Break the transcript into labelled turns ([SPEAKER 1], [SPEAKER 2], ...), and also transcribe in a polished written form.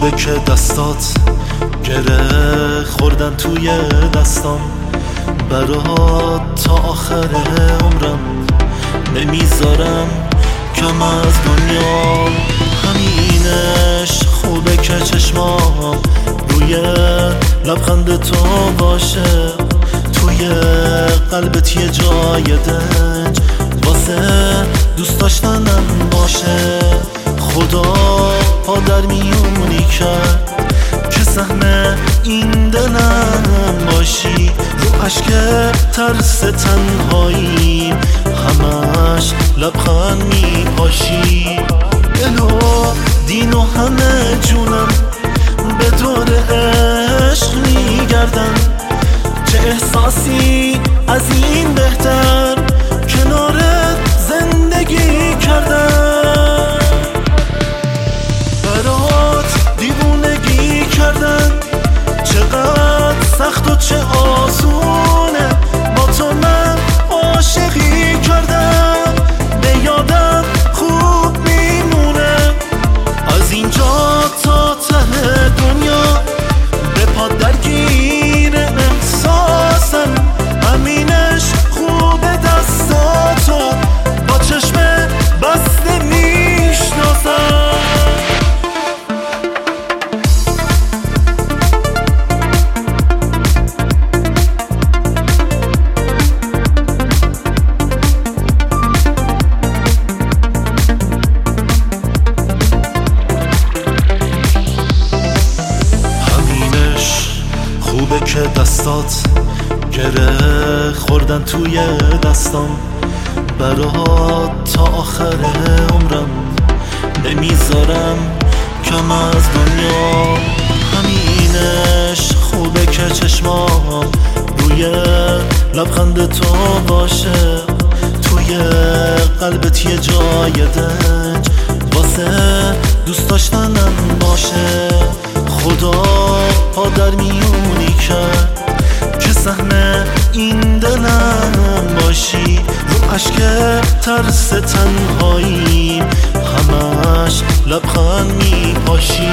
[SPEAKER 1] خوبه که دستات گره خوردن توی دستام، برات تا آخر عمرم نمیذارم کم از دنیا. همینش خوبه که چشمام روی لبخند تو باشه، توی قلبت یه جای دنج واسه دوست داشتنم باشه. خدا پا در میونی کرد که سهم این دلم باشی، رو عشق ترس تنهایی همش لبخند میپاشی. دل و دین و همه جونم به دور عشق میگردن، چه احساسی از این بهتر کنارت زندگی کردن. برات دیوونگی کردن چقدر سخت و چه آسونه، با تو من عاشقی کردم به یادم خوب میمونه. از اینجا تا ته دنیا به پا درگیر احساسم، همینش خوبه دستاتو با چشم بسته میشناسم. خوبه که دستات گره خوردن توی دستام، برات تا آخر عمرم نمیذارم کم از دنیا. همینش خوبه که چشمام روی لبخند تو باشه، توی قلبت یه جای دنج واسه دوست داشتنم باشه. خدا پا در میونی کرد که سهم این دلم باشی، رو عشق ترس تنهایی همش لبخند میپاشی.